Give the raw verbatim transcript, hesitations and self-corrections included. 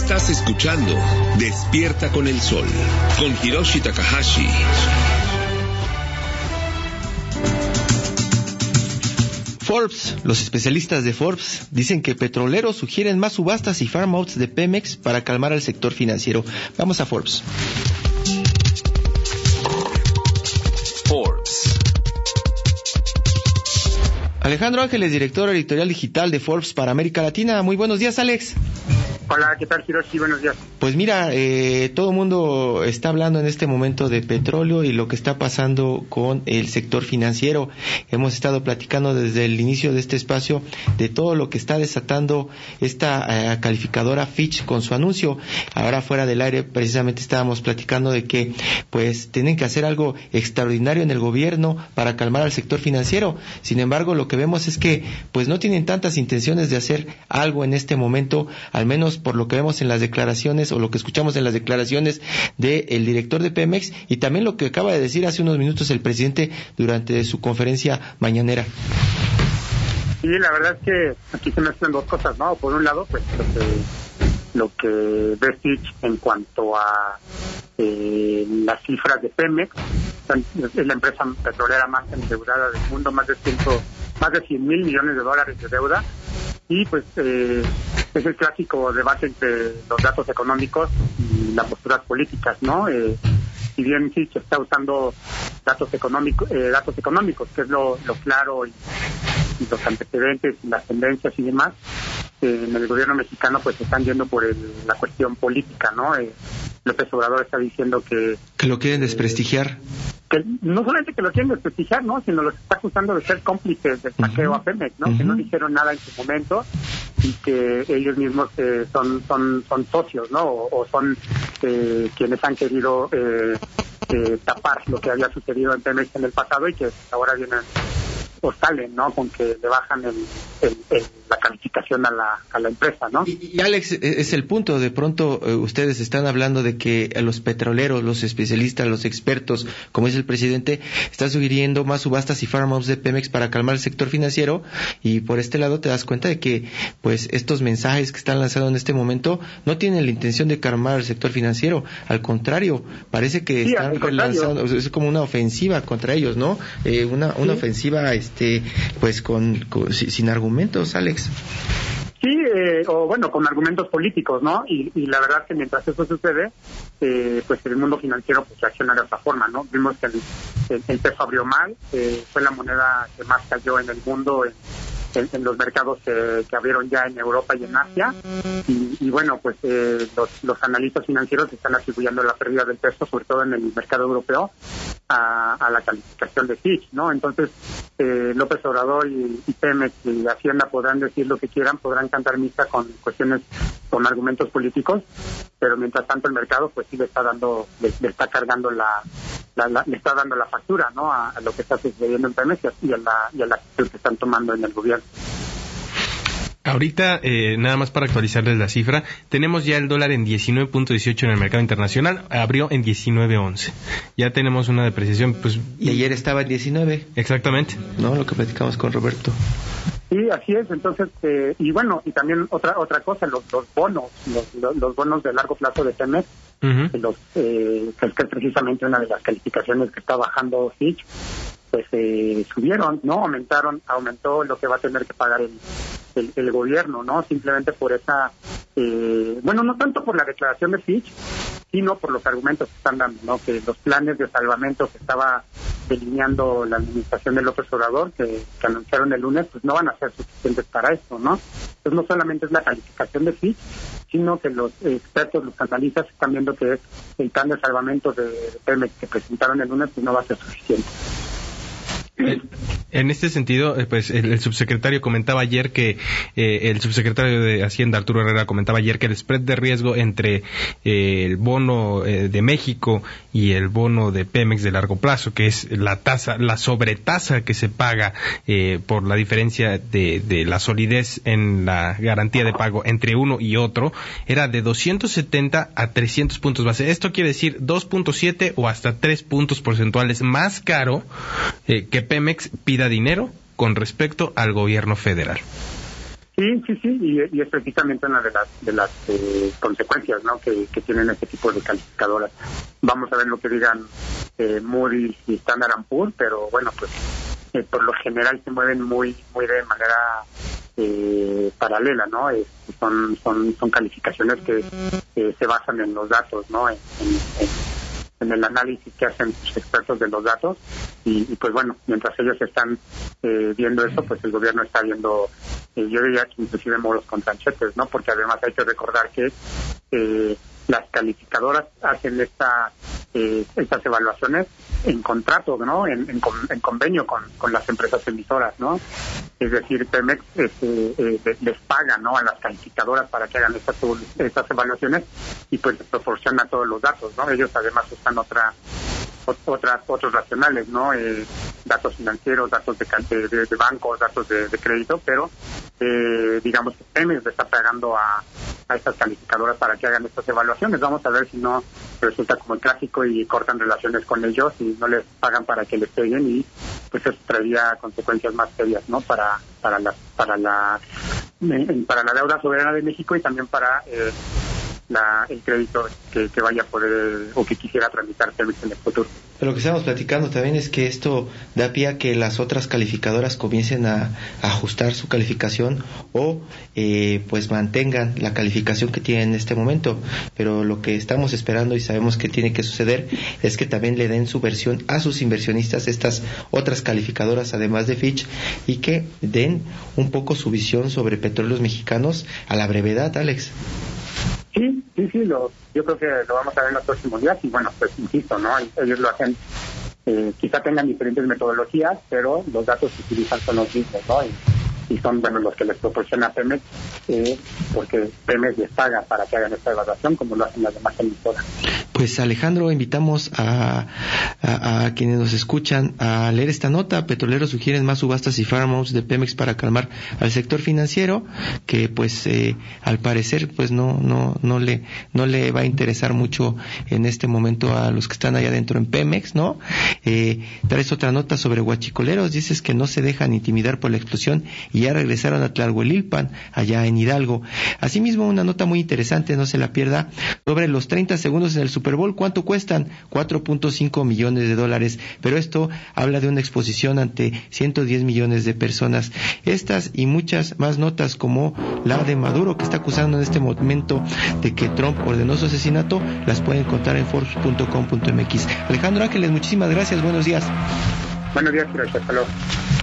Estás escuchando Despierta con el Sol, con Hiroshi Takahashi. Forbes, los especialistas de Forbes dicen que petroleros sugieren más subastas y farm outs de Pemex para calmar al sector financiero. Vamos a Forbes. Forbes. Alejandro Ángeles, director editorial digital de Forbes para América Latina. Muy buenos días, Alex. Hola, ¿qué tal, Hiroshi? Buenos días. Pues mira, eh, todo el mundo está hablando en este momento de petróleo y lo que está pasando con el sector financiero. Hemos estado platicando desde el inicio de este espacio de todo lo que está desatando esta eh, calificadora Fitch con su anuncio. Ahora fuera del aire precisamente estábamos platicando de que pues tienen que hacer algo extraordinario en el gobierno para calmar al sector financiero. Sin embargo, lo que vemos es que pues no tienen tantas intenciones de hacer algo en este momento, al menos por lo que vemos en las declaraciones o lo que escuchamos en las declaraciones del director de Pemex y también lo que acaba de decir hace unos minutos el presidente durante su conferencia mañanera. Sí, la verdad es que aquí se mezclan dos cosas, ¿no? Por un lado, pues lo que, lo que ve Fitch en cuanto a eh, las cifras de Pemex, es la empresa petrolera más endeudada del mundo, más de ciento, más de cien mil millones de dólares de deuda. Y pues eh, es el clásico debate entre los datos económicos y las posturas políticas, ¿no? Eh, si bien sí se está usando datos económicos, eh, datos económicos, que es lo, lo claro y, y los antecedentes y las tendencias y demás, eh, en el gobierno mexicano pues se están yendo por el, la cuestión política, ¿no? Eh, López Obrador está diciendo que... Que lo quieren desprestigiar. Que no solamente que lo quieren desprestigiar, ¿no? Sino los está acusando de ser cómplices del saqueo uh-huh. a Pemex, ¿no? Uh-huh. Que no dijeron nada en su momento y que ellos mismos eh, son son son socios, ¿no? O, o son eh, quienes han querido eh, eh, tapar lo que había sucedido en Pemex en el pasado y que ahora vienen o salen, ¿no? Con que le bajan el, el, el, la calificación a la, a la empresa, ¿no? Y, y Alex, es el punto, de pronto eh, ustedes están hablando de que a los petroleros, los especialistas, los expertos, como dice el presidente, están sugiriendo más subastas y farm outs de Pemex para calmar el sector financiero, y por este lado te das cuenta de que pues estos mensajes que están lanzando en este momento no tienen la intención de calmar el sector financiero, al contrario, parece que sí, están lanzando, o sea, es como una ofensiva contra ellos, ¿no? Eh, una, una sí. ofensiva este pues con, con sin argumentos, Alex. Sí, eh, o bueno, con argumentos políticos, ¿no? Y, y la verdad que mientras eso sucede, eh, pues el mundo financiero pues reacciona de otra forma, ¿no? Vimos que el, el, el peso abrió mal, eh, fue la moneda que más cayó en el mundo, en, en, en los mercados eh, que abrieron ya en Europa y en Asia, y, y bueno, pues eh, los, los analistas financieros están atribuyendo la pérdida del peso, sobre todo en el mercado europeo, a, a la calificación de Fitch, ¿no? Entonces, eh, López Obrador y, y Pemex y Hacienda podrán decir lo que quieran, podrán cantar misa con cuestiones, con argumentos políticos, pero mientras tanto el mercado pues sí le está dando, le, le está cargando la, la, la, le está dando la factura, ¿no? A, a lo que está sucediendo en Pemex y a la, y a la actitud que están tomando en el gobierno. Ahorita, eh, nada más para actualizarles la cifra, tenemos ya el dólar en diecinueve punto dieciocho en el mercado internacional, abrió en diecinueve punto once. Ya tenemos una depreciación, pues... Y ayer estaba en diecinueve. Exactamente. No, lo que platicamos con Roberto. Sí, así es. Entonces, eh, y bueno, y también otra otra cosa, los, los bonos, los, los, los bonos de largo plazo de Pemex, uh-huh. los, eh, que es precisamente una de las calificaciones que está bajando Fitch, pues eh, subieron, ¿no? Aumentaron, aumentó lo que va a tener que pagar el, el, el gobierno, ¿no? Simplemente por esa, eh, bueno, no tanto por la declaración de Fitch, sino por los argumentos que están dando, ¿no? Que los planes de salvamento que estaba delineando la administración de López Obrador, que, que anunciaron el lunes, pues no van a ser suficientes para esto, ¿no? Entonces no solamente es la calificación de Fitch, sino que los expertos, los analistas están viendo que el plan de salvamento de Pemex que presentaron el lunes, pues no va a ser suficiente. En este sentido, pues el, el subsecretario comentaba ayer que eh, el subsecretario de Hacienda, Arturo Herrera, comentaba ayer que el spread de riesgo entre eh, el bono eh, de México y el bono de Pemex de largo plazo, que es la tasa, la sobretasa que se paga eh, por la diferencia de, de la solidez en la garantía de pago entre uno y otro, era de doscientos setenta a trescientos puntos base. Esto quiere decir dos punto siete o hasta tres puntos porcentuales más caro eh, que Pemex pida dinero con respecto al gobierno federal. Sí, sí, sí, y, y es precisamente una de las de las eh, consecuencias, ¿no?, que, que tienen este tipo de calificadoras. Vamos a ver lo que digan eh, Moody's y Standard and Poor's, pero bueno, pues eh, por lo general se mueven muy muy de manera eh, paralela, ¿no? Eh, son son son calificaciones que eh, se basan en los datos, ¿no? En, en, en, en el análisis que hacen los expertos de los datos y, y pues bueno, mientras ellos están eh, viendo eso, pues el gobierno está viendo, eh, yo diría que inclusive moros con tranchetes, ¿no? Porque además hay que recordar que eh, las calificadoras hacen esta, eh, estas evaluaciones en contrato, ¿no? En, en, en convenio con, con las empresas emisoras, ¿no? Es decir, Pemex este, eh, les paga, ¿no?, a las calificadoras para que hagan estas, estas evaluaciones y pues les proporciona todos los datos, ¿no? Ellos además usan otra otras otros racionales, ¿no? Eh, datos financieros, datos de, de, de bancos, datos de, de crédito, pero eh, digamos que Pemex le está pagando a, a estas calificadoras para que hagan estas evaluaciones. Vamos a ver si no resulta como el clásico y cortan relaciones con ellos y no les pagan para que les peguen y pues eso traería consecuencias más serias, ¿no? Para para la para la para la deuda soberana de México y también para eh, La, el crédito que, que vaya a poder o que quisiera tramitar Pemex en el futuro. Pero lo que estamos platicando también es que esto da pie a que las otras calificadoras comiencen a, a ajustar su calificación o eh, pues mantengan la calificación que tienen en este momento. Pero lo que estamos esperando y sabemos que tiene que suceder es que también le den su versión a sus inversionistas, estas otras calificadoras además de Fitch, y que den un poco su visión sobre petróleos mexicanos a la brevedad, Alex. Sí, sí, sí, lo, yo creo que lo vamos a ver en los próximos días y bueno, pues insisto, ¿no? Ellos lo hacen, eh, quizá tengan diferentes metodologías, pero los datos que utilizan son los mismos, ¿no? Y, y son, bueno, los que les proporciona Pemex, eh, porque Pemex les paga para que hagan esta evaluación, como lo hacen las demás emisoras. Pues Alejandro, invitamos a, a, a quienes nos escuchan a leer esta nota. Petroleros sugieren más subastas y farm outs de Pemex para calmar al sector financiero, que pues eh, al parecer pues no no no le no le va a interesar mucho en este momento a los que están allá adentro en Pemex, ¿no? Eh, traes otra nota sobre huachicoleros, dices que no se dejan intimidar por la explosión y ya regresaron a Tlalhuelilpan, allá en Hidalgo. Asimismo, una nota muy interesante, no se la pierda, sobre los treinta segundos en el Super Bowl. ¿Cuánto cuestan? cuatro punto cinco millones de dólares, pero esto habla de una exposición ante ciento diez millones de personas. Estas y muchas más notas, como la de Maduro, que está acusando en este momento de que Trump ordenó su asesinato, las pueden encontrar en forbes punto com punto m x. Alejandro Ángeles, muchísimas gracias, buenos días. Buenos días, gracias, hasta luego.